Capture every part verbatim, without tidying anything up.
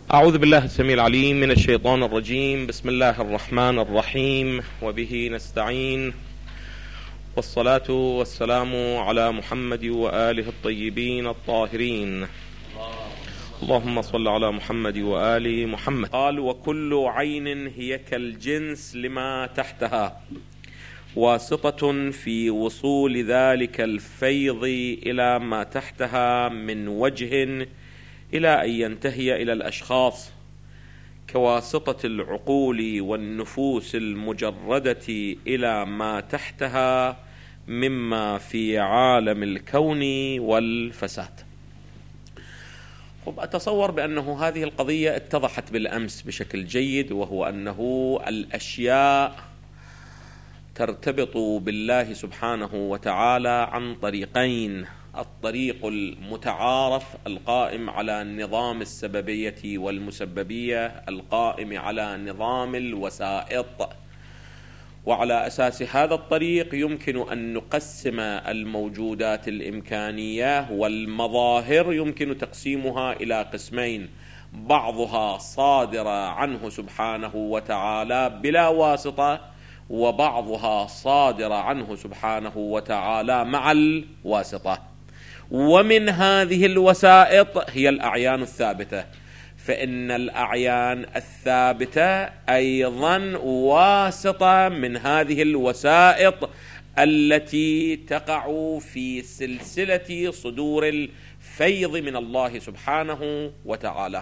أعوذ بالله السميع العليم من الشيطان الرجيم. بسم الله الرحمن الرحيم، وبه نستعين، والصلاة والسلام على محمد وآله الطيبين الطاهرين. اللهم صل على محمد وآل محمد. قال: وكل عين هي كالجنس لما تحتها، واسطة في وصول ذلك الفيض إلى ما تحتها من وجه إلى أن ينتهي إلى الأشخاص، كواسطة العقول والنفوس المجردة إلى ما تحتها مما في عالم الكون والفساد. أتصور بأنه هذه القضية اتضحت بالأمس بشكل جيد، وهو أنه الأشياء ترتبط بالله سبحانه وتعالى عن طريقين: الطريق المتعارف القائم على نظام السببية والمسببية، القائم على نظام الوسائط، وعلى أساس هذا الطريق يمكن أن نقسم الموجودات الإمكانية والمظاهر، يمكن تقسيمها إلى قسمين: بعضها صادرة عنه سبحانه وتعالى بلا واسطة، وبعضها صادرة عنه سبحانه وتعالى مع الواسطة. ومن هذه الوسائط هي الأعيان الثابتة، فإن الأعيان الثابتة أيضا واسطة من هذه الوسائط التي تقع في سلسلة صدور الفيض من الله سبحانه وتعالى.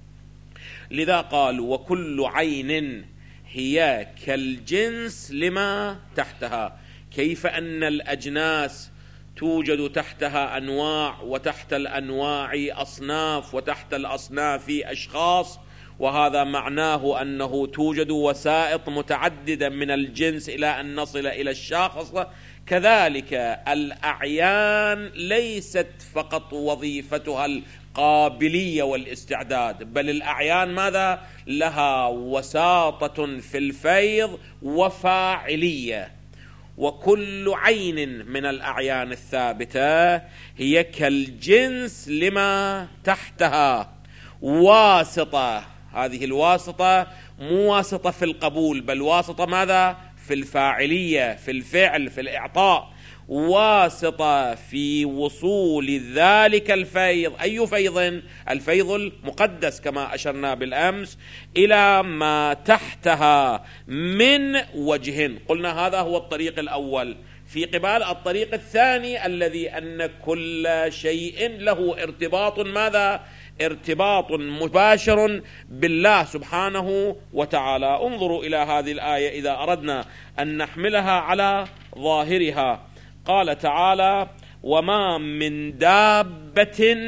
لذا قال: وكل عين هي كالجنس لما تحتها. كيف أن الأجناس توجد تحتها أنواع، وتحت الأنواع أصناف، وتحت الأصناف أشخاص، وهذا معناه أنه توجد وسائط متعددة من الجنس إلى أن نصل إلى الشخص. كذلك الأعيان ليست فقط وظيفتها القابلية والاستعداد، بل الأعيان ماذا؟ لها وساطة في الفيض وفاعلية. وكل عين من الأعيان الثابتة هي كالجنس لما تحتها، واسطة. هذه الواسطة مو واسطة في القبول، بل واسطة ماذا؟ في الفاعلية، في الفعل، في الإعطاء. واسطة في وصول ذلك الفيض. أي فيض؟ الفيض المقدس كما أشرنا بالأمس، إلى ما تحتها من وجه. قلنا هذا هو الطريق الأول. في قبال الطريق الثاني الذي أن كل شيء له ارتباط ماذا؟ ارتباط مباشر بالله سبحانه وتعالى. انظروا إلى هذه الآية إذا أردنا أن نحملها على ظاهرها. قال تعالى: وما من دابة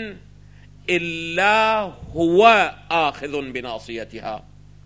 إلا هو آخذ بناصيتها.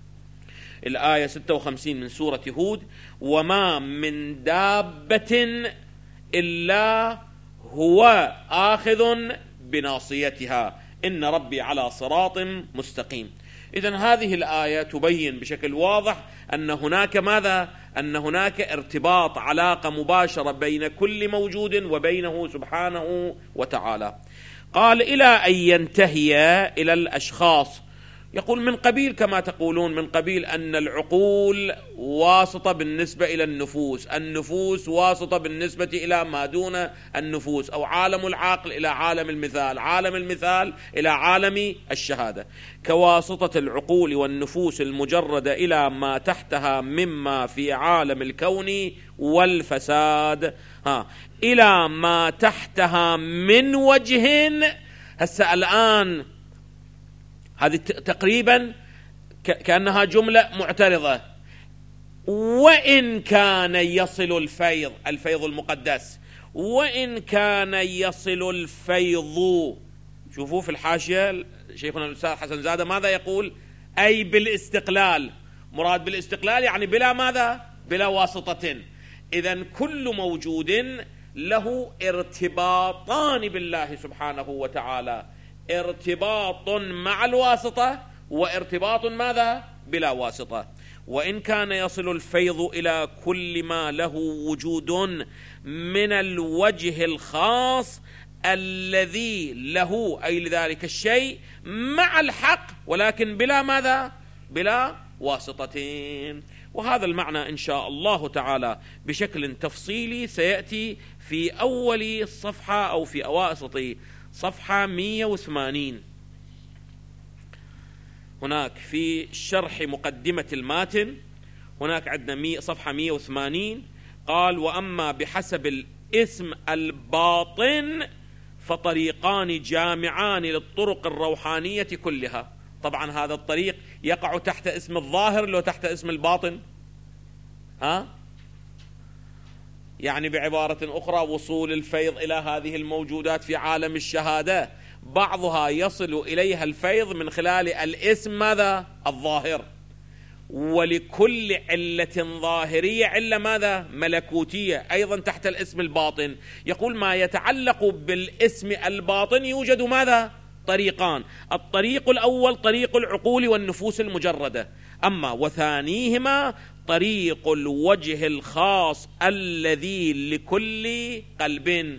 الآية ستة وخمسين من سورة هود: وما من دابة إلا هو آخذ بناصيتها إن ربي على صراط مستقيم. إذن هذه الآية تبين بشكل واضح أن هناك ماذا؟ أن هناك ارتباط، علاقة مباشرة بين كل موجود وبينه سبحانه وتعالى. قال: إلى أن ينتهي إلى الأشخاص. يقول من قبيل كما تقولون، من قبيل أن العقول واسطة بالنسبة إلى النفوس، النفوس واسطة بالنسبة إلى ما دون النفوس، أو عالم العقل إلى عالم المثال، عالم المثال إلى عالم الشهادة. كواسطة العقول والنفوس المجردة إلى ما تحتها مما في عالم الكون والفساد، ها إلى ما تحتها من وجه. هسه الآن هذه تقريبا كأنها جملة معترضة. وإن كان يصل الفيض، الفيض المقدس، وإن كان يصل الفيض. شوفوا في الحاشية شيخنا الأستاذ حسن زادة ماذا يقول؟ أي بالاستقلال. مراد بالاستقلال يعني بلا ماذا؟ بلا واسطة. إذن كل موجود له ارتباطان بالله سبحانه وتعالى: ارتباط مع الواسطة، وارتباط ماذا؟ بلا واسطة. وإن كان يصل الفيض إلى كل ما له وجود من الوجه الخاص الذي له أي لذلك الشيء مع الحق ولكن بلا ماذا؟ بلا واسطتين. وهذا المعنى إن شاء الله تعالى بشكل تفصيلي سيأتي في أول الصفحة أو في أواسط صفحة مئة وثمانين. هناك في شرح مقدمة الماتن هناك عندنا صفحة مئة وثمانين قال: وأما بحسب الاسم الباطن فطريقان جامعان للطرق الروحانية كلها. طبعا هذا الطريق يقع تحت اسم الظاهر لو تحت اسم الباطن، ها؟ يعني بعبارة أخرى وصول الفيض إلى هذه الموجودات في عالم الشهادة بعضها يصل إليها الفيض من خلال الاسم ماذا؟ الظاهر. ولكل علة ظاهرية علة ماذا؟ ملكوتية أيضا تحت الاسم الباطن. يقول ما يتعلق بالاسم الباطن يوجد ماذا؟ طريقان. الطريق الأول طريق العقول والنفوس المجردة، أما وثانيهما طريق الوجه الخاص الذي لكل قلب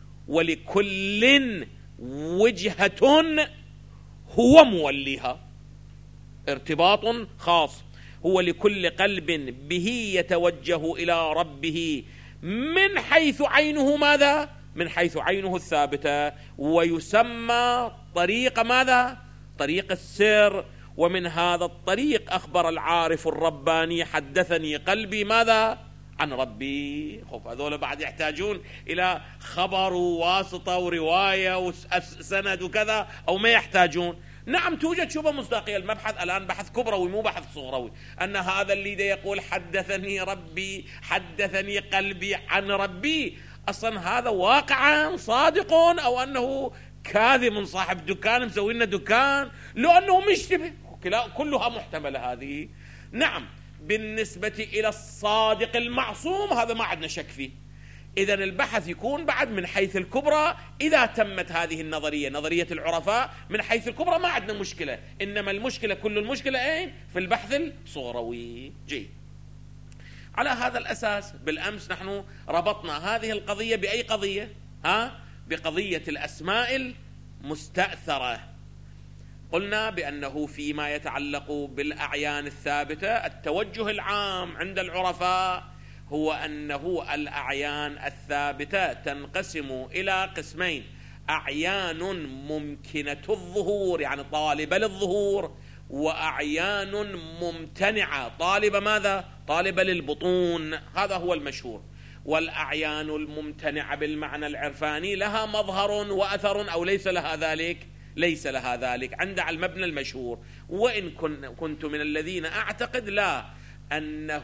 ولكل وجهة هو موليها. ارتباط خاص هو لكل قلب به يتوجه إلى ربه من حيث عينه ماذا؟ من حيث عينه الثابتة، ويسمى طريق ماذا؟ طريق السر. ومن هذا الطريق أخبر العارف الرباني حدثني قلبي ماذا؟ عن ربي. خب هذول بعد يحتاجون إلى خبر وواسطة ورواية وسند وكذا، أو ما يحتاجون؟ نعم توجد شبه مصداقية. المبحث الآن بحث كبروي مو بحث صغروي، أن هذا اللي دا يقول حدثني ربي حدثني قلبي عن ربي، أصلا هذا واقعا صادق أو أنه كاذب صاحب دكان مسوي لنا دكان، لو أنه مشتبه، كلها محتملة هذه. نعم بالنسبة إلى الصادق المعصوم هذا ما عندنا شك فيه. إذن البحث يكون بعد من حيث الكبرى. إذا تمت هذه النظرية نظرية العرفاء من حيث الكبرى ما عندنا مشكلة، إنما المشكلة كل المشكلة أين؟ في البحث الصغروي. جيد. على هذا الأساس بالأمس نحن ربطنا هذه القضية بأي قضية؟ ها؟ بقضية الأسماء المستأثرة. قلنا بأنه فيما يتعلق بالأعيان الثابتة التوجه العام عند العرفاء هو أنه الأعيان الثابتة تنقسم إلى قسمين: أعيان ممكنة الظهور يعني طالبة للظهور، وأعيان ممتنعة طالبة ماذا؟ طالبة للبطون. هذا هو المشهور. والأعيان الممتنعة بالمعنى العرفاني لها مظهر وأثر أو ليس لها ذلك؟ ليس لها ذلك عند على المبنى المشهور. وإن كنت من الذين أعتقد لا أنه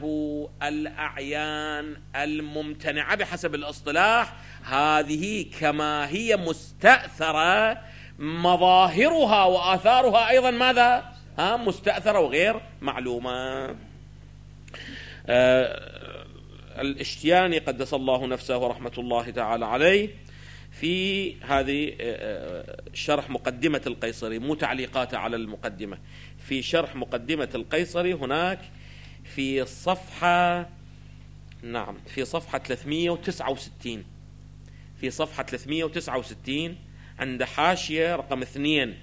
الأعيان الممتنعة بحسب الاصطلاح هذه كما هي مستأثرة مظاهرها وآثارها أيضا ماذا؟ ها مستأثرة وغير معلومة. آه الاشتياني قدس الله نفسه ورحمة الله تعالى عليه في هذه شرح مقدمة القيصري، مو تعليقاته على المقدمة، في شرح مقدمة القيصري هناك في صفحة نعم في صفحة ثلاثمئة وتسعة وستين في صفحة ثلاثمئة وتسعة وستين عند حاشية رقم اثنين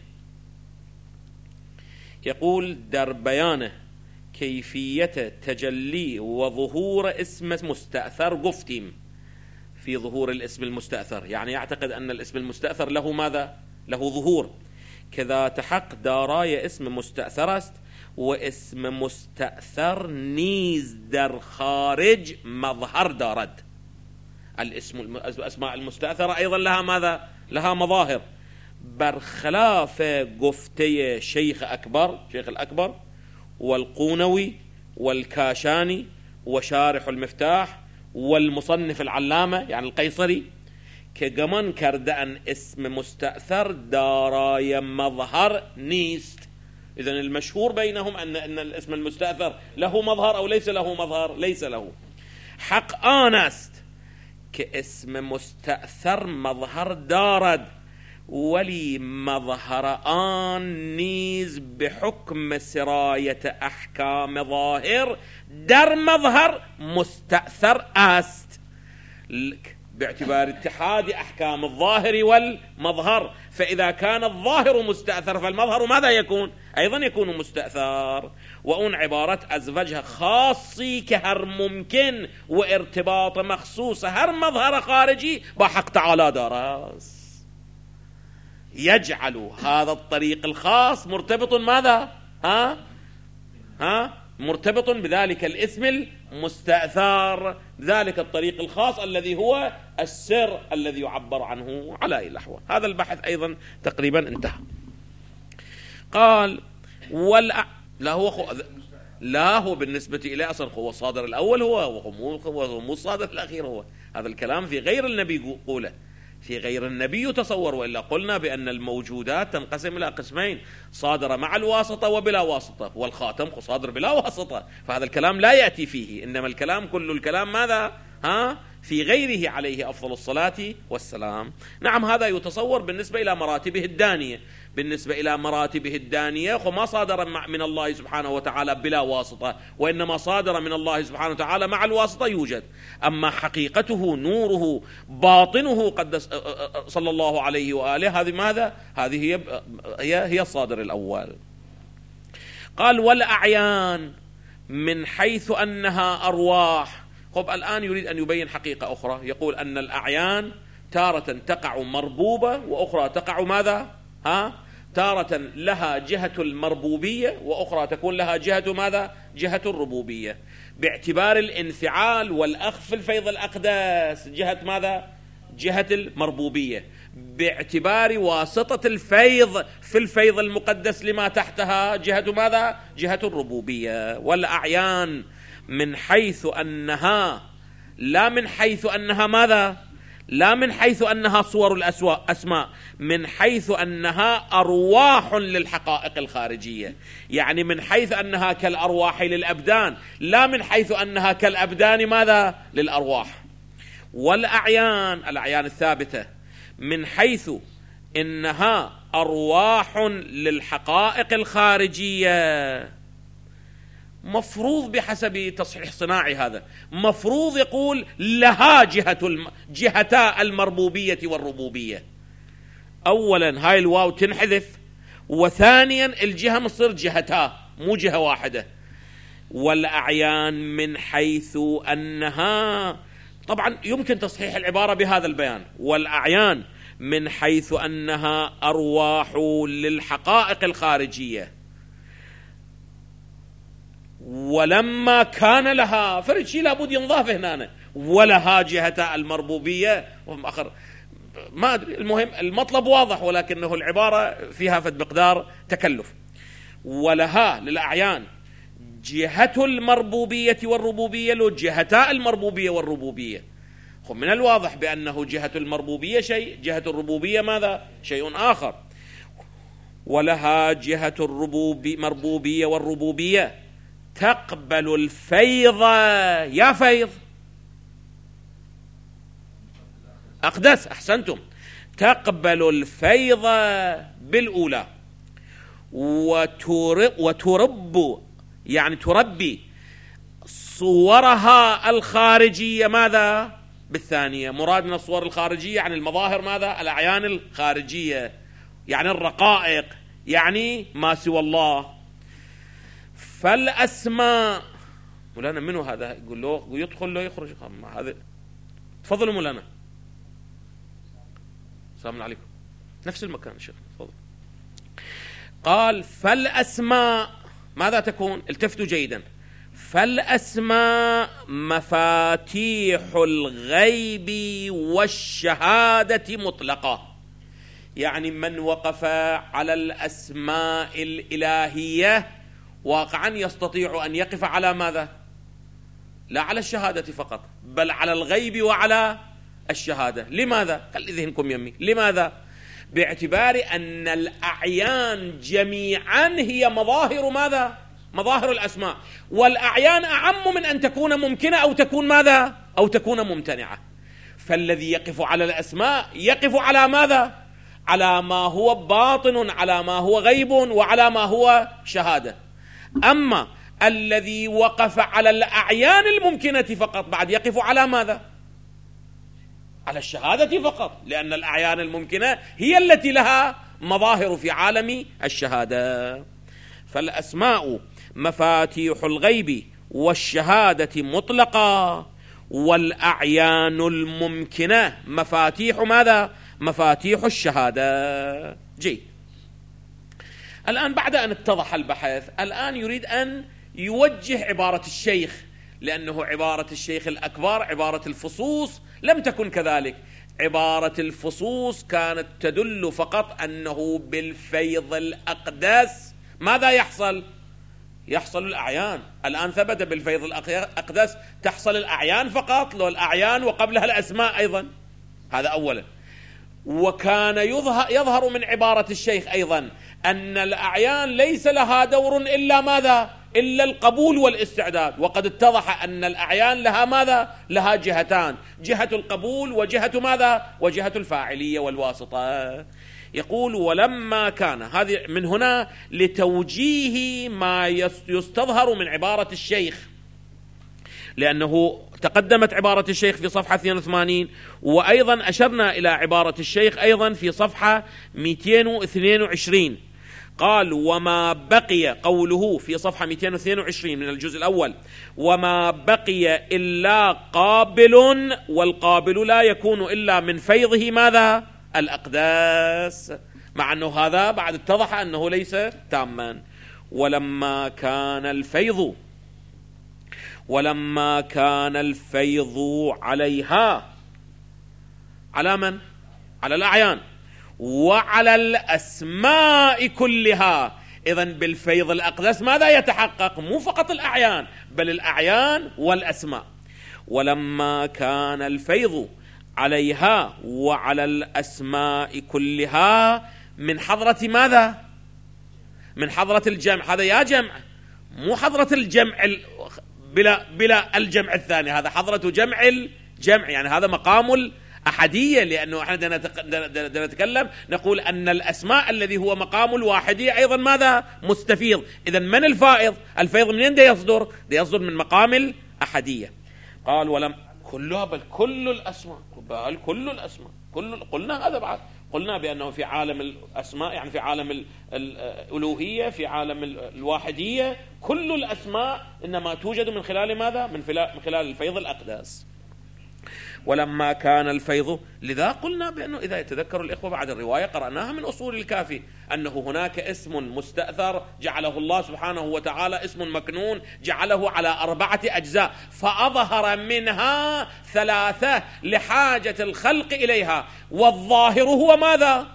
يقول: در بيانه كيفية تجلي وظهور اسم مستأثر. قفتم في ظهور الاسم المستأثر، يعني يعتقد أن الاسم المستأثر له ماذا؟ له ظهور. كذا تحق داراي اسم مستأثر است واسم مستأثر نيز در خارج مظهر دارد. الاسم الأسماء المستأثرة أيضا لها ماذا؟ لها مظاهر. برخلاف قفتي شيخ أكبر شيخ الأكبر والقونوي والكاشاني وشارح المفتاح والمصنف العلامة يعني القيصري كجمن كردأن اسم مستأثر داراي مظهر نيست. إذن المشهور بينهم أن أن الاسم المستأثر له مظهر أو ليس له مظهر؟ ليس له. حق آنست كاسم مستأثر مظهر دارد ولي مظهر آن نيز بحكم سراية أحكام ظاهر در مظهر مستأثر است. باعتبار اتحاد أحكام الظاهر والمظهر، فإذا كان الظاهر مستأثر فالمظهر ماذا يكون؟ أيضا يكون مستأثر. وأن عبارة أزوجها خاصي كهر ممكن وارتباط مخصوص هر مظهر خارجي بحق تعالى دارس، يجعل هذا الطريق الخاص مرتبط ماذا؟ ها؟ ها؟ مرتبط بذلك الاسم المستأثر، ذلك الطريق الخاص الذي هو السر الذي يعبر عنه على أي الأحوال. هذا البحث أيضا تقريبا انتهى. قال والأ... لا هو خو... لا هو بالنسبة إليه أصلا هو الصادر الأول، هو هو مو هو مو الصادر الأخير. هو هذا الكلام في غير النبي قوله، في غير النبي يتصور. وإلا قلنا بأن الموجودات تنقسم إلى قسمين: صادر مع الواسطة وبلا واسطة، والخاتم صادر بلا واسطة، فهذا الكلام لا يأتي فيه. إنما الكلام كل الكلام ماذا؟ ها؟ في غيره عليه أفضل الصلاة والسلام. نعم هذا يتصور بالنسبة إلى مراتبه الدانية. بالنسبة إلى مراتبه الدانية وما صادر من الله سبحانه وتعالى بلا واسطة، وإنما صادر من الله سبحانه وتعالى مع الواسطة يوجد. أما حقيقته نوره باطنه قدس صلى الله عليه وآله، هذه ماذا؟ هذه هي هي, هي الصادر الأول. قال والأعيان من حيث أنها أرواح. خب الآن يريد أن يبين حقيقة أخرى، يقول أن الأعيان تارة تقع مربوبة وأخرى تقع ماذا؟ ها؟ تارة لها جهة المربوبية وأخرى تكون لها جهة ماذا؟ جهة الربوبية، باعتبار الانفعال والأخذ في الفيض الأقدس جهة ماذا؟ جهة المربوبية، باعتبار واسطة الفيض في الفيض المقدس لما تحتها جهة ماذا؟ جهة الربوبية. والأعيان من حيث أنها، لا من حيث أنها ماذا؟ لا من حيث أنها صور الأسماء، من حيث أنها أرواح للحقائق الخارجية، يعني من حيث أنها كالأرواح للأبدان، لا من حيث أنها كالأبدان ماذا؟ للأرواح. والأعيان، الأعيان الثابتة، من حيث إنها أرواح للحقائق الخارجية، مفروض بحسب تصحيح صناعي هذا مفروض يقول لها جهة الم... جهتا المربوبية والربوبية. أولا هاي الواو تنحذف، وثانيا الجهة مصير جهتا مو جهة واحدة. والأعيان من حيث أنها، طبعا يمكن تصحيح العبارة بهذا البيان: والأعيان من حيث أنها أرواح للحقائق الخارجية، ولما كان لها فرد شيء لابد ينضاف هنا، ولها جهة المربوبية آخر ما أدري، المهم المطلب واضح، ولكنه العبارة فيها فد مقدار تكلف. ولها للأعيان جهة المربوبية والربوبية، لو جهتا المربوبية والربوبية. من الواضح بأنه جهة المربوبية شيء، جهة الربوبية ماذا؟ شيء آخر. ولها جهة المربوبية والربوبية تقبل الفيض، يا فيض أقدس، أحسنتم، تقبل الفيض بالأولى، وترب, وترب يعني تربي صورها الخارجية ماذا؟ بالثانية. مراد من الصور الخارجية يعني المظاهر ماذا؟ الأعيان الخارجية، يعني الرقائق، يعني ما سوى الله. فالأسماء، مولانا منو هذا؟ يقول له يدخل له يخرج هذا. تفضلوا مولانا. السلام عليكم. نفس المكان شيخ، تفضل. قال فالأسماء ماذا تكون؟ التفتوا جيدا. فالأسماء مفاتيح الغيب والشهادة مطلقة، يعني من وقف على الأسماء الإلهية واقعا يستطيع أن يقف على ماذا؟ لا على الشهادة فقط، بل على الغيب وعلى الشهادة. لماذا؟ خلي ذهنكم يمي. لماذا؟ باعتبار أن الأعيان جميعا هي مظاهر ماذا؟ مظاهر الأسماء، والأعيان أعم من أن تكون ممكنة أو تكون ماذا؟ أو تكون ممتنعة. فالذي يقف على الأسماء يقف على ماذا؟ على ما هو باطن، على ما هو غيب، وعلى ما هو شهادة. أما الذي وقف على الأعيان الممكنة فقط بعد يقف على ماذا؟ على الشهادة فقط، لأن الأعيان الممكنة هي التي لها مظاهر في عالم الشهادة. فالأسماء مفاتيح الغيب والشهادة مطلقة، والأعيان الممكنة مفاتيح ماذا؟ مفاتيح الشهادة. جيد. الآن بعد أن اتضح البحث، الآن يريد أن يوجه عبارة الشيخ، لأنه عبارة الشيخ الأكبر عبارة الفصوص لم تكن كذلك. عبارة الفصوص كانت تدل فقط أنه بالفيض الأقدس ماذا يحصل؟ يحصل الأعيان. الآن ثبت بالفيض الأقدس تحصل الأعيان فقط، لو الأعيان وقبلها الأسماء أيضا. هذا أولا. وكان يظهر, يظهر من عبارة الشيخ أيضا أن الأعيان ليس لها دور إلا ماذا؟ إلا القبول والاستعداد. وقد اتضح أن الأعيان لها ماذا؟ لها جهتان، جهة القبول وجهة ماذا؟ وجهة الفاعلية والواسطة. يقول ولما كان، هذه من هنا لتوجيه ما يستظهر من عبارة الشيخ، لأنه تقدمت عبارة الشيخ في صفحة اثنين وثمانين، وأيضا أشرنا إلى عبارة الشيخ أيضا في صفحة مئتين واثنين وعشرين. قال وما بقي، قوله في صفحة مئتين واثنين وعشرين من الجزء الأول، وما بقي إلا قابل، والقابل لا يكون إلا من فيضه ماذا؟ الأقداس، مع أنه هذا بعد اتضح أنه ليس تاما. ولما كان الفيض ولما كان الفيض عليها، على من؟ على الأعيان وعلى الأسماء كلها. إذن بالفيض الأقدس ماذا يتحقق؟ مو فقط الأعيان بل الأعيان والأسماء. ولما كان الفيض عليها وعلى الأسماء كلها من حضرة ماذا؟ من حضرة الجمع. هذا يا جمع، مو حضرة الجمع بلا, بلا الجمع الثاني، هذا حضرة جمع الجمع، يعني هذا مقام الأحدية. لأنه احنا بدنا نتكلم نقول أن الأسماء الذي هو مقام الواحدية أيضا ماذا؟ مستفيض. إذن من الفائض؟ الفيض منين ده يصدر؟ ده يصدر من مقام الأحدية. قال ولم كلها، بل كل الأسماء، بل كل الأسماء، كل قلنا هذا بعد، قلنا بأنه في عالم الأسماء يعني في عالم الألوهية، في عالم الواحدية، كل الأسماء إنما توجد من خلال ماذا؟ من خلال الفيض الأقدس. ولما كان الفيض، لذا قلنا بأنه إذا يتذكر الإخوة بعد الرواية قرأناها من أصول الكافي، أنه هناك اسم مستأثر جعله الله سبحانه وتعالى، اسم مكنون جعله على أربعة أجزاء، فأظهر منها ثلاثة لحاجة الخلق إليها. والظاهر هو ماذا؟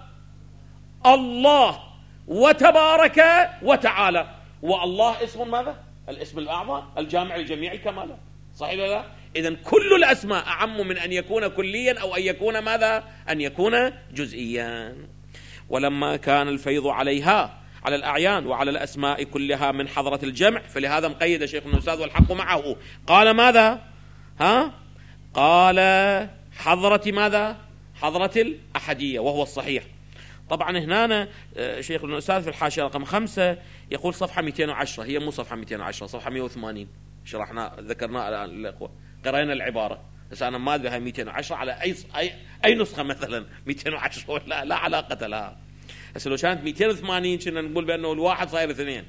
الله وتبارك وتعالى. والله اسم ماذا؟ الاسم الأعظم الجامع لجميع الكمالات، صحيح ولا لا؟ إذن كل الأسماء أعم من أن يكون كليا أو أن يكون ماذا؟ أن يكون جزئيا. ولما كان الفيض عليها، على الأعيان وعلى الأسماء كلها من حضرة الجمع، فلهذا مقيد شيخنا الأستاذ والحق معه، قال ماذا؟ ها؟ قال حضرة ماذا؟ حضرة الأحدية، وهو الصحيح. طبعا هنا شيخنا الأستاذ في الحاشية رقم خمسة يقول صفحة مئتين وعشرة، هي مو صفحة مئتين وعشرة، صفحة مئة وثمانين، شرحنا ذكرنا الآن الأخوة، قرأنا العبارة، بس أنا ما أدري هي مئتين وعشرة على أي أي أي نسخة مثلا مئتين وعشرة ولا لا علاقة لها. بس لو كانت مئتين وثمانين كنا نقول بأنه الواحد صاير اثنين،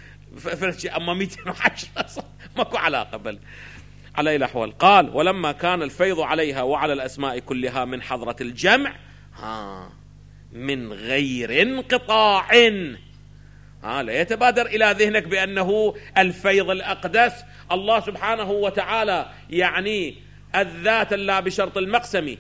أما مئتين وعشرة ماكو علاقة. بل على أي الأحوال قال ولما كان الفيض عليها وعلى الأسماء كلها من حضرة الجمع، ها من غير انقطاع. ها لا يتبادر إلى ذهنك بأنه الفيض الأقدس الله سبحانه وتعالى يعني الذات لا بشرط المقسم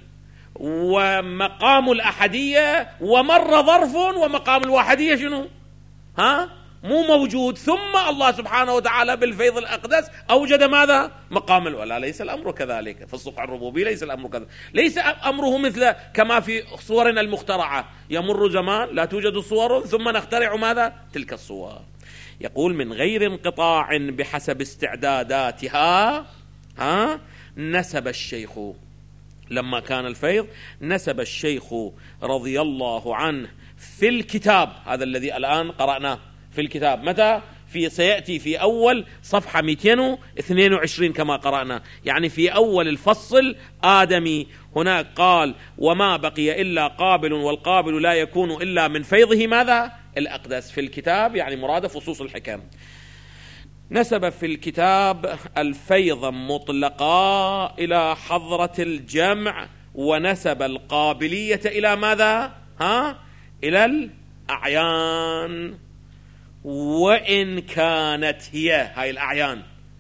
ومقام الأحدية، ومر ظرف ومقام الواحدية شنو؟ ها مو موجود، ثم الله سبحانه وتعالى بالفيض الأقدس أوجد ماذا؟ مقام الولا. ليس الأمر كذلك في الصقع الربوبي، ليس الأمر كذلك، ليس أمره مثل كما في صورنا المخترعة، يمر زمان لا توجد صور ثم نخترع ماذا؟ تلك الصور. يقول من غير انقطاع بحسب استعداداتها. ها نسب الشيخ لما كان الفيض، نسب الشيخ رضي الله عنه في الكتاب، هذا الذي الآن قرأناه في الكتاب، متى؟ في سيأتي في أول صفحة مئتين واثنين وعشرين كما قرأنا، يعني في أول الفصل آدمي هناك قال وما بقي إلا قابل والقابل لا يكون إلا من فيضه ماذا؟ الأقدس. في الكتاب يعني مراد فصوص الحكم نسب في الكتاب الفيض مطلقا إلى حضرة الجمع، ونسب القابلية إلى ماذا؟ ها؟ إلى الأعيان، وإن كانت هي هاي الأعيان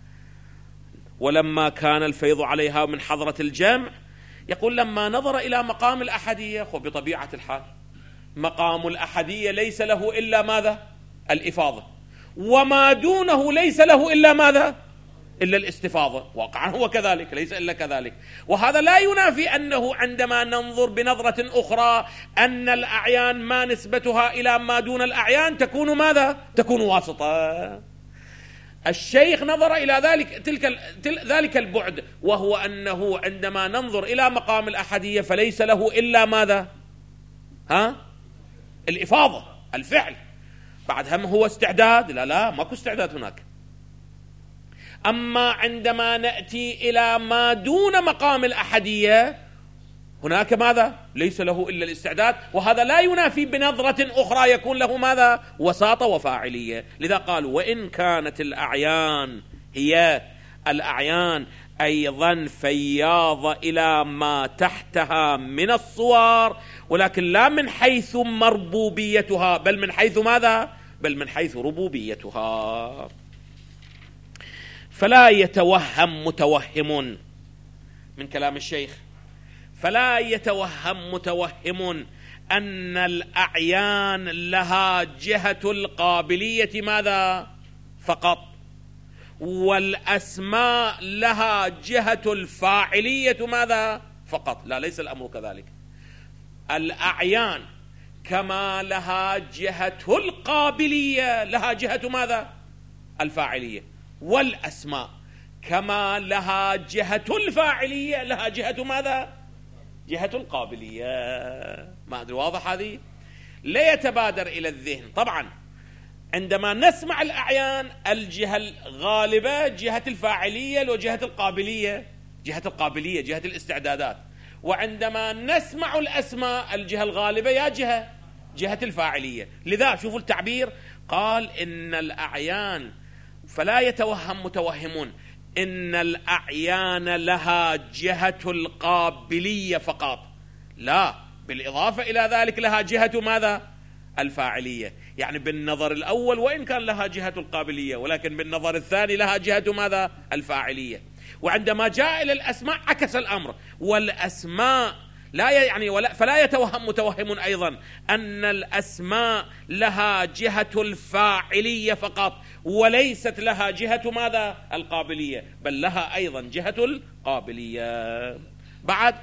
ولما كان الفيض عليها من حضرة الجمع، يقول لما نظر إلى مقام الأحدية، بطبيعة الحال مقام الأحدية ليس له إلا ماذا؟ الإفاضة، وما دونه ليس له إلا ماذا؟ إلا الاستفاضة. واقعا هو كذلك، ليس إلا كذلك. وهذا لا ينافي أنه عندما ننظر بنظرة أخرى أن الأعيان ما نسبتها إلى ما دون الأعيان تكون ماذا؟ تكون واسطة. الشيخ نظر إلى ذلك تلك ذلك البعد، وهو أنه عندما ننظر إلى مقام الأحدية فليس له إلا ماذا؟ ها؟ الإفاضة، الفعل. بعد هم هو استعداد؟ لا لا، ماكو استعداد هناك. أما عندما نأتي إلى ما دون مقام الأحدية هناك ماذا؟ ليس له إلا الاستعداد، وهذا لا ينافي بنظرة أخرى يكون له ماذا؟ وساطة وفاعلية. لذا قالوا وإن كانت الأعيان هي الأعيان أيضا فياضة إلى ما تحتها من الصور، ولكن لا من حيث مربوبيتها بل من حيث ماذا؟ بل من حيث ربوبيتها. فلا يتوهم متوهم من كلام الشيخ، فلا يتوهم متوهم أن الأعيان لها جهة القابلية ماذا؟ فقط، والأسماء لها جهة الفاعلية ماذا؟ فقط. لا، ليس الأمر كذلك. الأعيان كما لها جهة القابلية لها جهة ماذا؟ الفاعلية، والأسماء كما لها جهة الفاعلية لها جهة ماذا؟ جهة القابلية. ما أدري واضح هذه؟ لا يتبادر إلى الذهن طبعا عندما نسمع الأعيان الجهة الغالبة جهة الفاعلية وجهة القابلية، جهة القابلية جهة الاستعدادات، وعندما نسمع الأسماء الجهة الغالبة يا جهة جهة الفاعلية. لذا شوفوا التعبير، قال إن الأعيان فلا يتوهم متوهمون إن الأعيان لها جهة القابلية فقط، لا، بالإضافة إلى ذلك لها جهة ماذا؟ الفاعلية. يعني بالنظر الأول وإن كان لها جهة القابلية، ولكن بالنظر الثاني لها جهة ماذا؟ الفاعلية. وعندما جاء إلى الأسماء عكس الأمر، والأسماء لا يعني ولا فلا يتوهم متوهم أيضا أن الأسماء لها جهة الفاعلية فقط، وليست لها جهة ماذا؟ القابلية، بل لها أيضا جهة القابلية. بعد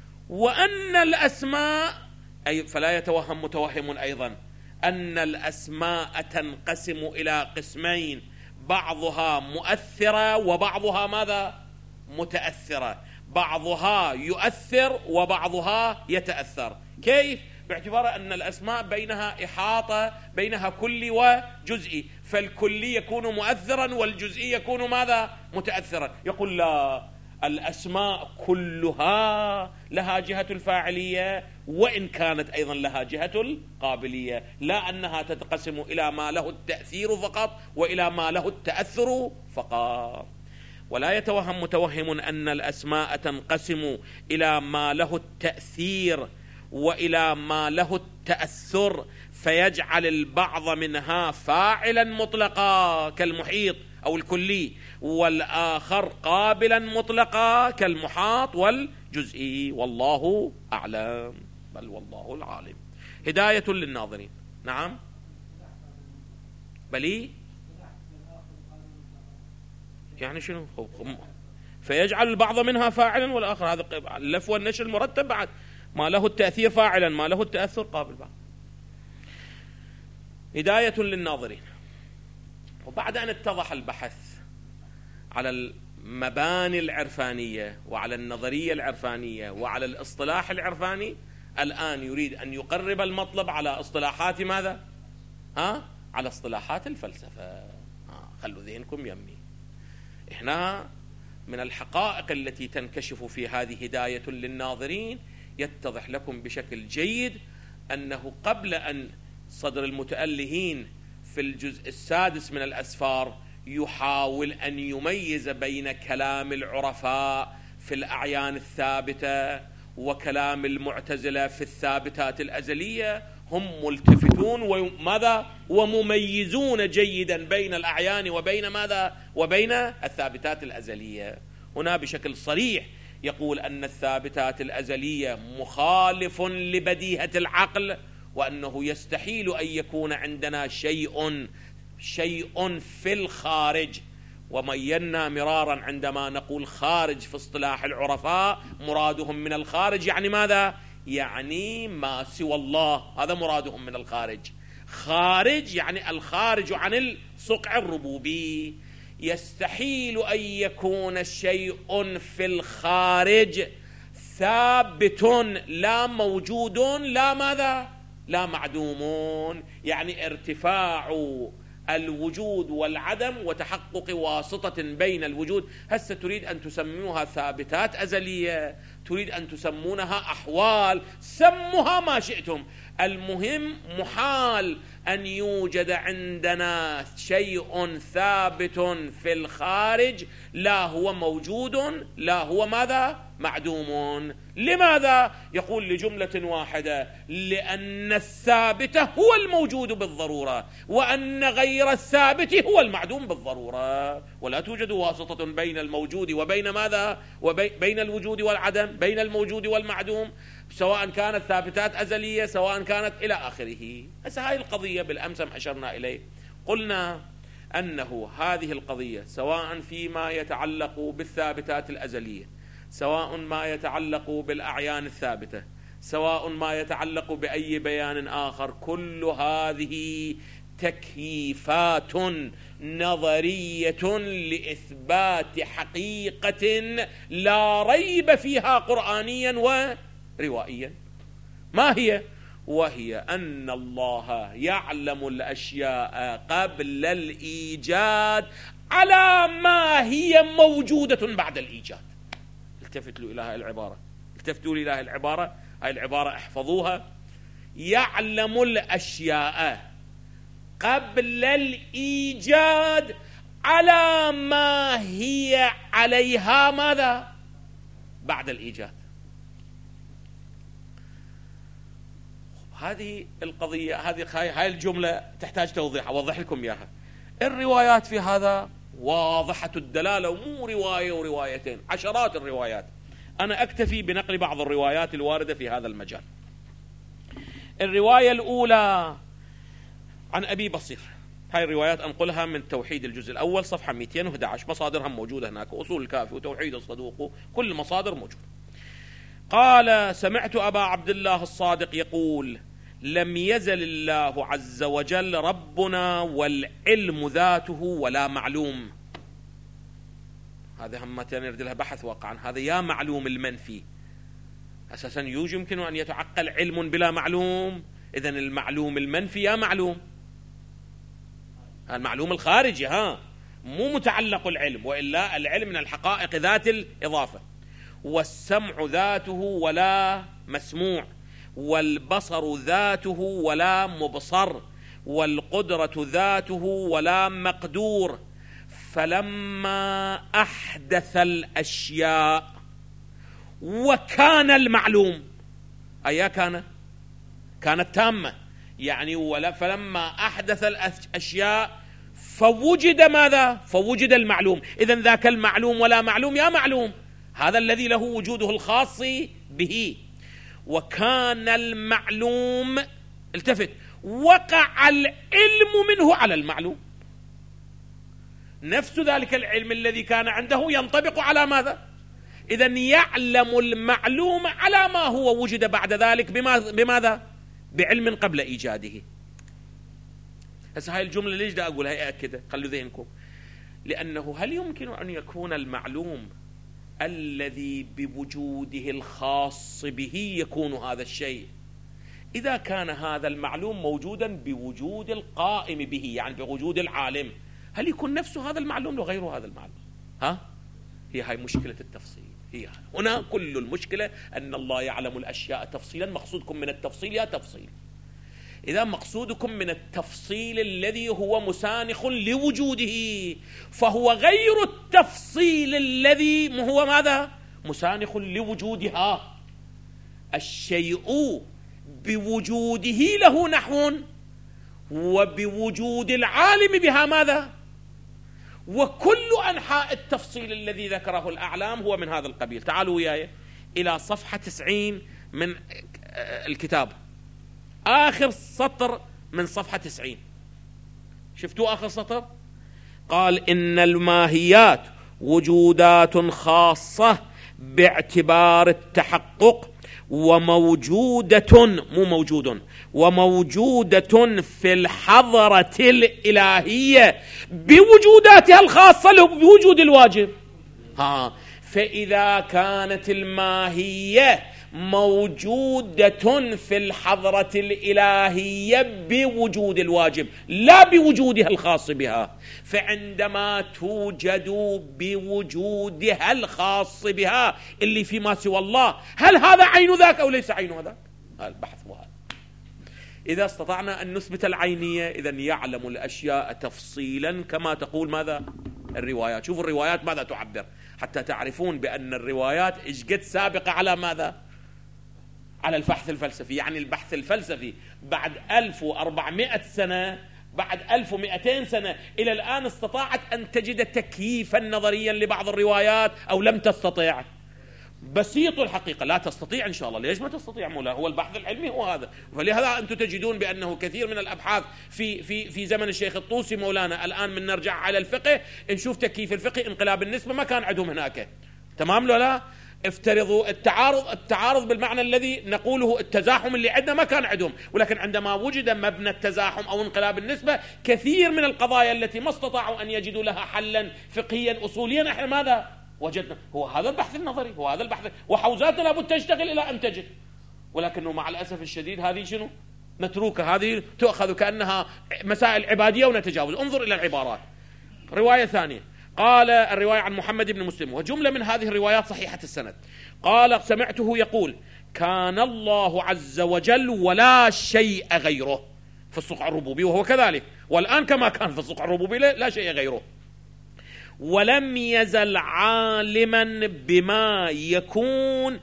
وأن الأسماء أي فلا يتوهم متوهم أيضا أن الأسماء تنقسم إلى قسمين، بعضها مؤثرة وبعضها ماذا؟ متأثرة. بعضها يؤثر وبعضها يتأثر. كيف؟ باعتبار أن الأسماء بينها إحاطة، بينها كلي وجزئي، فالكلي يكون مؤثرا والجزئي يكون ماذا؟ متأثرا. يقول لا، الأسماء كلها لها جهة الفاعلية وإن كانت أيضا لها جهة القابلية، لا أنها تتقسم إلى ما له التأثير فقط وإلى ما له التأثر فقط. ولا يتوهم متوهم أن الأسماء تنقسم إلى ما له التأثير وإلى ما له التأثر، فيجعل البعض منها فاعلا مطلقا كالمحيط أو الكلي، والآخر قابلا مطلقا كالمحاط والجزئي. والله أعلم، بل والله العالم. هداية للناظرين. نعم، بلي يعني شنو؟ فيجعل البعض منها فاعلا والآخر، هذا اللف والنشر المرتب، بعد ما له التأثير فاعلا ما له التأثر قابل بعد. هداية للناظرين. وبعد أن اتضح البحث على المباني العرفانية وعلى النظرية العرفانية وعلى الاصطلاح العرفاني، الآن يريد أن يقرب المطلب على اصطلاحات ماذا؟ ها؟ على اصطلاحات الفلسفة. خلوا ذهنكم يمي. هنا من الحقائق التي تنكشف في هذه هداية للناظرين. يتضح لكم بشكل جيد أنه قبل أن صدر المتألهين في الجزء السادس من الأسفار يحاول أن يميز بين كلام العرفاء في الأعيان الثابتة وكلام المعتزلة في الثابتات الأزلية. هم ملتفتون وماذا ومميزون جيدا بين الأعيان وبين ماذا وبين الثابتات الأزلية. هنا بشكل صريح يقول أن الثابتات الأزلية مخالف لبديهة العقل، وأنه يستحيل أن يكون عندنا شيء شيء في الخارج. ومينا مرارا عندما نقول خارج في اصطلاح العرفاء مرادهم من الخارج يعني ماذا؟ يعني ما سوى الله، هذا مرادهم من الخارج. خارج يعني الخارج عن الصقع الربوبي. يستحيل أن يكون شيء في الخارج ثابت لا موجود لا ماذا؟ لا معدوم. يعني ارتفاع الوجود والعدم وتحقق واسطة بين الوجود. هسه تريد أن تسموها ثابتات أزلية، تريد أن تسمونها أحوال، سموها ما شئتم. المهم محال أن يوجد عندنا شيء ثابت في الخارج لا هو موجود لا هو ماذا؟ معدوم. لماذا؟ يقول لجملة واحدة: لأن الثابت هو الموجود بالضرورة، وأن غير الثابت هو المعدوم بالضرورة. ولا توجد واسطة بين الموجود وبين ماذا؟ وبين الوجود والعدم، بين الموجود والمعدوم، سواء كانت ثابتات أزلية سواء كانت إلى آخره. هسه هاي القضية بالأمس أشرنا إليه، قلنا أنه هذه القضية سواء فيما يتعلق بالثابتات الأزلية، سواء ما يتعلق بالأعيان الثابتة، سواء ما يتعلق بأي بيان آخر، كل هذه تكييفات نظرية لإثبات حقيقة لا ريب فيها قرآنيا وروائيا. ما هي؟ وهي أن الله يعلم الأشياء قبل الإيجاد على ما هي موجودة بعد الإيجاد. التفتوا إلى هذه العبارة، التفتوا إلى هذه العبارة، هذه العبارة احفظوها. يعلم الأشياء قبل الإيجاد على ما هي عليها ماذا؟ بعد الإيجاد. هذه القضية، هذه هاي الجملة تحتاج توضيح، أوضح لكم إياها. الروايات في هذا واضحة الدلالة، ومو رواية وروايتين، عشرات الروايات. أنا أكتفي بنقل بعض الروايات الواردة في هذا المجال. الرواية الأولى عن أبي بصير، هاي الروايات أنقلها من توحيد الجزء الأول صفحة مئتين وأحد عشر، مصادرها موجودة هناك، أصول الكافي وتوحيد الصدوق، كل المصادر موجودة. قال: سمعت أبا عبد الله الصادق يقول: لم يزل الله عز وجل ربنا والعلم ذاته ولا معلوم. هذا همتين يرد لها بحث واقعا. هذا يا معلوم المنفي، أساسا يمكن أن يتعقل علم بلا معلوم. إذن المعلوم المنفي يا معلوم، المعلوم الخارجي، ها مو متعلق العلم، وإلا العلم من الحقائق ذات الإضافة. والسمع ذاته ولا مسموع، والبصر ذاته ولا مبصر، والقدرة ذاته ولا مقدور. فلما أحدث الأشياء وكان المعلوم، أي كان كانت تامة يعني، ولا فلما أحدث الأشياء فوجد ماذا؟ فوجد المعلوم. إذن ذاك المعلوم ولا معلوم يا معلوم، هذا الذي له وجوده الخاص به. وكان المعلوم، التفت، وقع العلم منه على المعلوم. نفس ذلك العلم الذي كان عنده ينطبق على ماذا؟ إذن يعلم المعلوم على ما هو وجد بعد ذلك بماذا؟ بعلم قبل إيجاده. هسه هاي الجملة ليش دا أقولها؟ هي أكده، خلوا ذهنكم. لأنه هل يمكن أن يكون المعلوم الذي بوجوده الخاص به يكون هذا الشيء؟ إذا كان هذا المعلوم موجودا بوجود القائم به، يعني بوجود العالم، هل يكون نفسه هذا المعلوم لو غيره هذا المعلوم؟ ها؟ هي هاي مشكلة التفصيل. هي هنا كل المشكلة أن الله يعلم الأشياء تفصيلا. مقصودكم من التفصيل يا تفصيل. إذا مقصودكم من التفصيل الذي هو مسانخ لوجوده، فهو غير التفصيل الذي هو ماذا؟ مسانخ لوجودها. الشيء بوجوده له نحو، وبوجود العالم بها ماذا؟ وكل أنحاء التفصيل الذي ذكره الأعلام هو من هذا القبيل. تعالوا وياي إلى صفحة تسعين من الكتاب، آخر سطر من صفحة تسعين. شفتوا آخر سطر؟ قال إن الماهيات وجودات خاصة باعتبار التحقق، وموجودة مو موجود وموجودة في الحضرة الإلهية بوجوداتها الخاصة له بوجود الواجب. ها، فإذا كانت الماهية موجودة في الحضرة الإلهية بوجود الواجب لا بوجودها الخاص بها، فعندما توجد بوجودها الخاص بها اللي فيما سوى الله، هل هذا عين ذاك أو ليس عين ذاك؟ هذا البحث هو هذا. إذا استطعنا أن نثبت العينية، إذن يعلم الأشياء تفصيلا كما تقول ماذا؟ الروايات. شوفوا الروايات ماذا تعبر حتى تعرفون بأن الروايات إيش قد سابقة على ماذا؟ على البحث الفلسفي. يعني البحث الفلسفي بعد ألف وأربعمائة سنة، بعد ألف ومئتين سنة إلى الآن استطاعت أن تجد تكييفا نظريا لبعض الروايات أو لم تستطيع؟ بسيط الحقيقة لا تستطيع إن شاء الله. ليش ما تستطيع مولا؟ هو البحث العلمي هو هذا. فلهذا أنتم تجدون بأنه كثير من الأبحاث في في في زمن الشيخ الطوسي مولانا، الآن من نرجع على الفقه نشوف تكييف الفقه، انقلاب النسبة ما كان عندهم هناك. تمام لو لا؟ افترضوا التعارض، التعارض بالمعنى الذي نقوله التزاحم اللي عندنا ما كان عندهم، ولكن عندما وجد مبنى التزاحم أو انقلاب النسبة كثير من القضايا التي ما استطاعوا أن يجدوا لها حلا فقهيا أصوليا احنا ماذا وجدنا؟ هو هذا البحث النظري، هو هذا البحث. وحوزاتنا لابد تشتغل إلى أن تجد، ولكنه مع الأسف الشديد هذه شنو؟ متروكة، هذه تؤخذ كأنها مسائل عبادية ونتجاوز. انظر إلى العبارات. رواية ثانية، قال الرواية عن محمد بن مسلم، وجملة من هذه الروايات صحيحة السند، قال سمعته يقول كان الله عز وجل ولا شيء غيره في الصقع الربوبي، وهو كذلك، والآن كما كان في الصقع الربوبي لا شيء غيره، ولم يزل عالما بما يكون،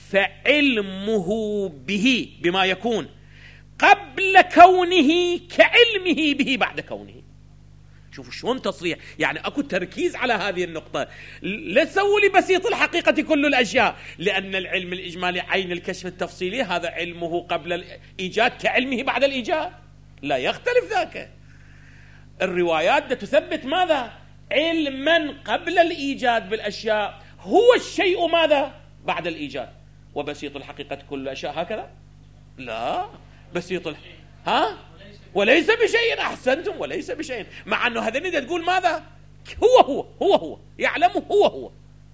فعلمه به بما يكون قبل كونه كعلمه به بعد كونه. شوفوا شلون تصريح، يعني اكو تركيز على هذه النقطة. لا تسووا لي بسيط الحقيقة كل الأشياء، لأن العلم الإجمالي عين الكشف التفصيلي هذا علمه قبل الإيجاد كعلمه بعد الإيجاد، لا يختلف ذاك. الروايات تثبت ماذا؟ علما قبل الإيجاد بالأشياء هو الشيء ماذا؟ بعد الإيجاد. وبسيط الحقيقة كل الأشياء هكذا؟ لا، بسيط الح... ها؟ وليس بشيء. أحسنتم، وليس بشيء، مع أنه هذا ندى تقول ماذا؟ هو هو هو هو يعلمه هو هو.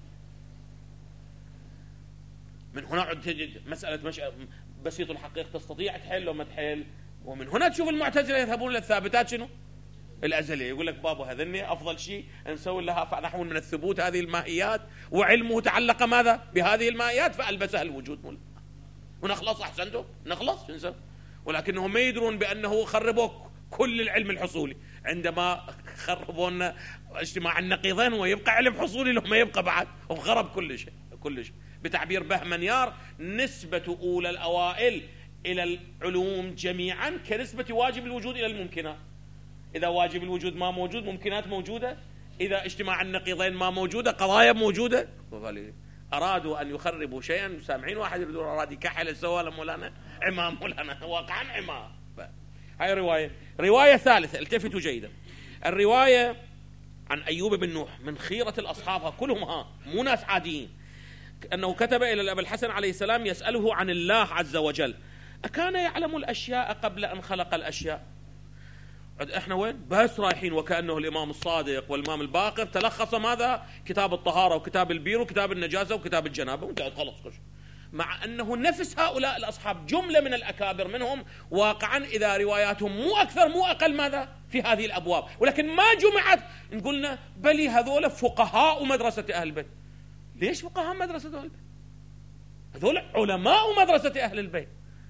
من هنا تجد مسألة مش... بسيط الحقيقة تستطيع تحل وما تحل. ومن هنا تشوف المعتزلة يذهبون للثابتات شنو؟ الأزلية. يقول لك بابا هذني أفضل شيء نسوي لها نحو من الثبوت هذه الماهيات، وعلمه تعلق ماذا؟ بهذه الماهيات فألبسها الوجود مول. ونخلص. أحسنتم، نخلص شنو؟ ولكنهم ما يدرون بأنه خربوا كل العلم الحصولي. عندما خربوا اجتماع النقيضين ويبقى علم حصولي له ما يبقى بعد، وخرب كل شيء كل شيء. بتعبير بهمنيار، نسبة أولى الأوائل إلى العلوم جميعا كنسبة واجب الوجود إلى الممكنات. إذا واجب الوجود ما موجود، ممكنات موجودة. إذا اجتماع النقيضين ما موجودة، قضايا موجودة. أرادوا أن يخربوا شيئا، سامعين واحد يريدون أراد يكحل السوالة مولانا عمام مولانا واقعا عمام. هاي رواية. رواية ثالثة، التفتوا جيدا، الرواية عن أيوب بن نوح من خيرة الأصحاب كلهم، ها مو ناس عاديين، أنه كتب إلى الأب الحسن عليه السلام يسأله عن الله عز وجل، أكان يعلم الأشياء قبل أن خلق الأشياء؟ احنا وين بس رايحين وكأنه الإمام الصادق والإمام الباقر تلخص ماذا؟ كتاب الطهارة وكتاب البير وكتاب النجاسة وكتاب الجنابة وانتهت خلص. مع أنه نفس هؤلاء الأصحاب جملة من الأكابر منهم واقعا إذا رواياتهم مو أكثر مو أقل ماذا في هذه الأبواب، ولكن ما جمعت. نقولنا بلي هذول فقهاء مدرسة أهل البيت. ليش فقهاء مدرسة أهل البيت؟ هذول علماء مدرسة أهل البيت،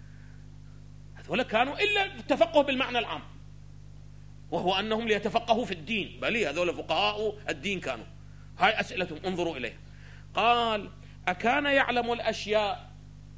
هذول كانوا إلا التفقه بالمعنى العام، وهو أنهم ليتفقهوا في الدين، بلي هذول فقهاء الدين كانوا. هاي أسئلتهم انظروا إليها. قال أكان يعلم الأشياء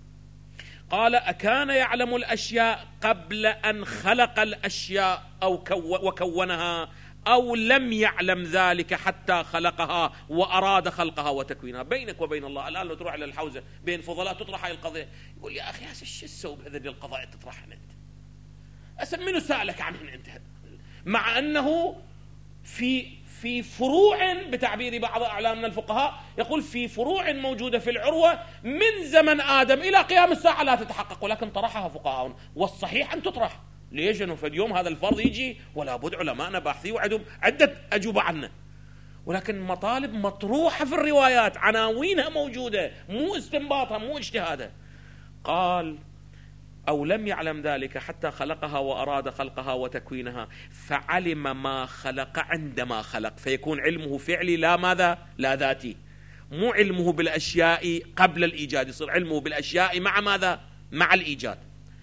قال أكان يعلم الأشياء قبل أن خلق الأشياء أو كو وكونها، أو لم يعلم ذلك حتى خلقها وأراد خلقها وتكوينها؟ بينك وبين الله الآن لو تروح على الحوزة بين فضلاء تطرح هاي القضية، يقول يا أخي هسه شو تسوي بهذه القضايا تطرحها أنت؟ أسا منو سألك عنهن أنت؟ مع أنه في في فروع بتعبير بعض أعلامنا الفقهاء يقول في فروع موجودة في العروة من زمن آدم إلى قيام الساعة لا تتحقق، ولكن طرحها فقهاء، والصحيح أن تطرح. ليش؟ إنه في اليوم هذا الفرض يجي ولا بد علماءنا باحثين وعندهم عدة أجوبة عنه، ولكن مطالب مطروحة في الروايات، عناوينها موجودة، مو استنباطها مو اجتهادها. قال أو لم يعلم ذلك حتى خلقها وأراد خلقها وتكوينها، فعلم ما خلق عندما خلق، فيكون علمه فعلي لا ماذا؟ لا ذاتي، مو علمه بالأشياء قبل الإيجاد، يصير علمه بالأشياء مع ماذا؟ مع الإيجاد.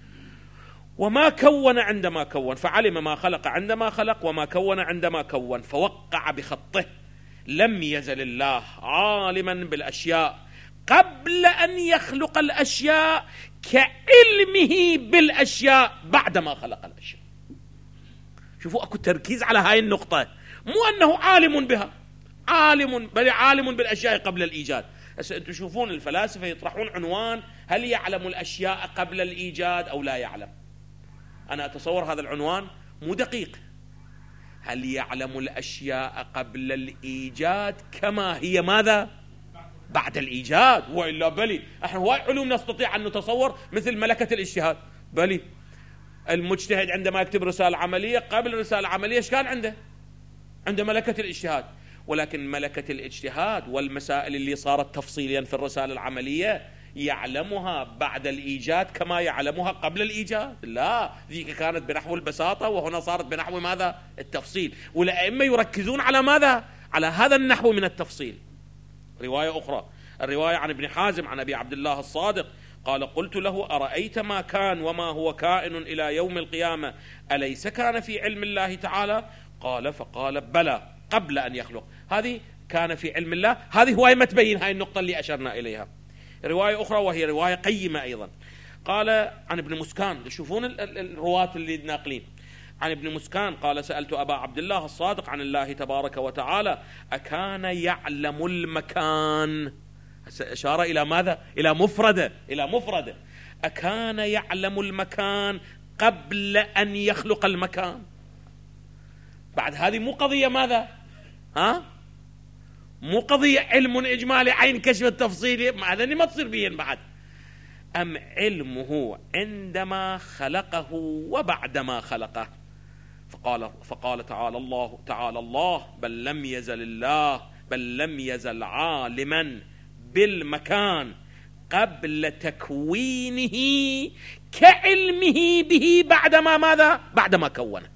وما كون عندما كون، فعلم ما خلق عندما خلق وما كون عندما كون، فوقع بخطه. لم يزل الله عالما بالأشياء قبل أن يخلق الأشياء كعلمه بالأشياء بعدما خلق الأشياء. شوفوا أكو تركيز على هاي النقطة، مو أنه عالم بها، عالم بل عالم بالأشياء قبل الإيجاد. هسه أنتم تشوفون الفلاسفة يطرحون عنوان هل يعلم الأشياء قبل الإيجاد أو لا يعلم؟ أنا أتصور هذا العنوان مو دقيق. هل يعلم الأشياء قبل الإيجاد كما هي ماذا؟ بعد الإيجاد، وإلا بلي احنا هواي علوم نستطيع أن نتصور مثل ملكة الاجتهاد. بلي المجتهد عندما يكتب رسالة عملية قبل الرسالة العملية ايش كان عنده؟ عنده ملكة الاجتهاد، ولكن ملكة الاجتهاد والمسائل اللي صارت تفصيليا في الرسالة العملية يعلمها بعد الإيجاد كما يعلمها قبل الإيجاد؟ لا، ذيك كانت بنحو البساطة وهنا صارت بنحو ماذا؟ التفصيل. والأئمة يركزون على ماذا؟ على هذا النحو من التفصيل. رواية أخرى، الرواية عن ابن حازم عن أبي عبد الله الصادق قال قلت له أرأيت ما كان وما هو كائن إلى يوم القيامة أليس كان في علم الله تعالى؟ قال فقال بلى قبل أن يخلق. هذه كان في علم الله، هذه هواية ما تبين هاي النقطة اللي أشرنا إليها. رواية أخرى وهي رواية قيمة أيضا، قال عن ابن مسكان، تشوفون الرواة اللي ناقلين عن ابن مسكان قال سألت أبا عبد الله الصادق عن الله تبارك وتعالى أكان يعلم المكان؟ أشار إلى ماذا؟ إلى مفردة، إلى مفردة. أكان يعلم المكان قبل أن يخلق المكان؟ بعد هذه مو قضية ماذا؟ ها؟ مو قضية علم إجمالي عين كشف التفصيلي، هذا ما تصير بين بعد. أم علمه عندما خلقه وبعدما خلقه؟ فقال فقال تعالى الله تعالى الله بل لم يزل الله بل لم يزل عالما بالمكان قبل تكوينه كعلمه به بعدما ماذا؟ بعدما كونه.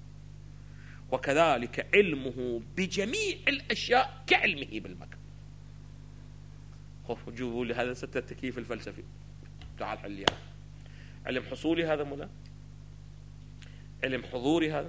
وكذلك علمه بجميع الأشياء كعلمه بالمكان. جيبوا لي هذا ستة التكييف الفلسفي، تعال حلي هذا. علم حصولي هذا مولا، علم حضوري هذا،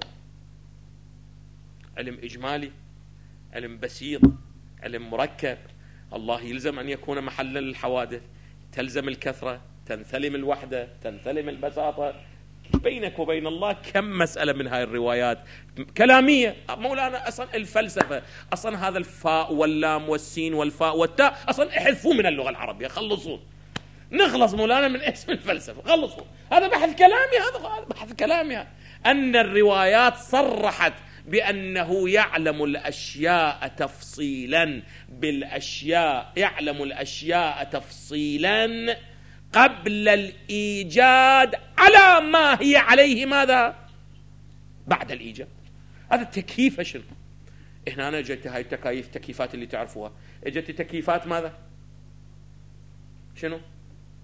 علم إجمالي، علم بسيط، علم مركب. الله يلزم أن يكون محلا للحوادث، تلزم الكثرة، تنثلم الوحدة، تنثلم البساطة. بينك وبين الله كم مسألة من هاي الروايات كلامية. مولانا أصلا الفلسفة أصلا هذا الفاء واللام والسين والفاء والتاء أصلا احذفوه من اللغة العربية، خلصون، نخلص مولانا من اسم الفلسفة، خلصوا. هذا بحث كلامي، هذا بحث كلامي. أن الروايات صرحت بأنه يعلم الأشياء تفصيلا بالأشياء، يعلم الأشياء تفصيلا قبل الإيجاد على ما هي عليه ماذا؟ بعد الإيجاد. هذا التكييف شنو؟ هنا أنا جت هاي التكييف، تكييفات اللي تعرفوها، اجت تكييفات ماذا؟ شنو؟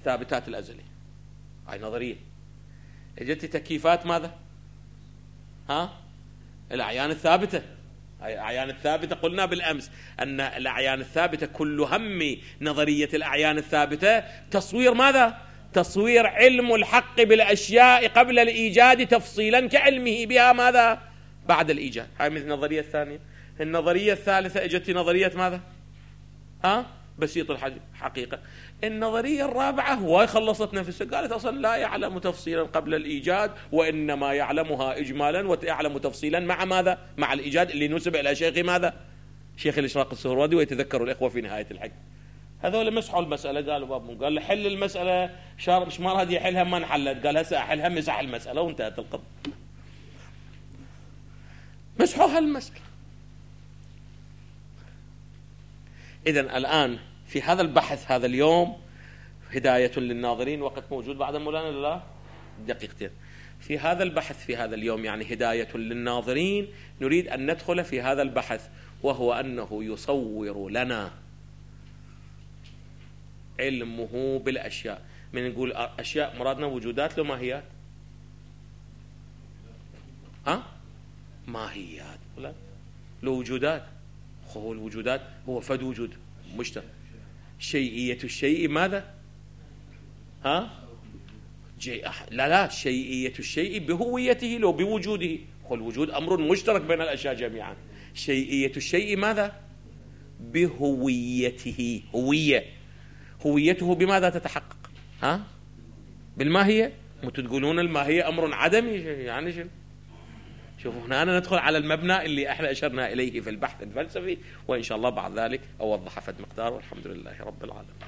ثابتات الأزلية، هاي نظرية. اجت تكييفات ماذا؟ ها؟ الأعيان الثابتة. هاي الأعيان الثابتة قلنا بالأمس أن الأعيان الثابتة كل هم نظرية الأعيان الثابتة تصوير ماذا؟ تصوير علم الحق بالأشياء قبل الإيجاد تفصيلا كعلمه بها ماذا؟ بعد الإيجاد. هاي مثل النظرية الثانية. النظرية الثالثة اجت نظرية ماذا؟ ها؟ بسيط الحقيقة. النظرية الرابعة هو خلصت نفسها، قالت أصلا لا يعلم تفصيلا قبل الإيجاد، وإنما يعلمها إجمالا ويعلم تفصيلا مع ماذا؟ مع الإيجاد، اللي نسب إلى شيخ ماذا؟ شيخ الإشراق السهروردي، ويتذكروا الإخوة في نهاية الحق. هذول مسحوا المسألة، قالوا باب قال حل المسألة، شار مش مرة هذه يحلها ما انحلت، قال هسه أحلها، مسح المسألة وانتهت القضية. مسحوها المسألة. إذن الآن في هذا البحث هذا اليوم هداية للناظرين، وقت موجود بعد مولانا لا دقيقتين. في هذا البحث في هذا اليوم يعني هداية للناظرين، نريد أن ندخل في هذا البحث، وهو أنه يصور لنا علمه بالأشياء. من نقول أشياء مرادنا وجودات لو ماهيات؟ ها؟ ماهيات ولا لو وجودات؟ هو الوجودات هو فد وجود مشترك. شيئية الشيء ماذا؟ ها؟ لا لا، شيئية الشيء بهويته لو بوجوده. هو الوجود أمر مشترك بين الأشياء جميعا. شيئية الشيء ماذا؟ بهويته. هوية، هويته بماذا تتحقق؟ ها؟ بالماهية. متقولون الماهية أمر عدمي يعني شو؟ شوفوا هنا أنا ندخل على المبنى اللي احنا أشرنا إليه في البحث الفلسفي، وإن شاء الله بعد ذلك أوضح فد مقدار، والحمد لله رب العالمين.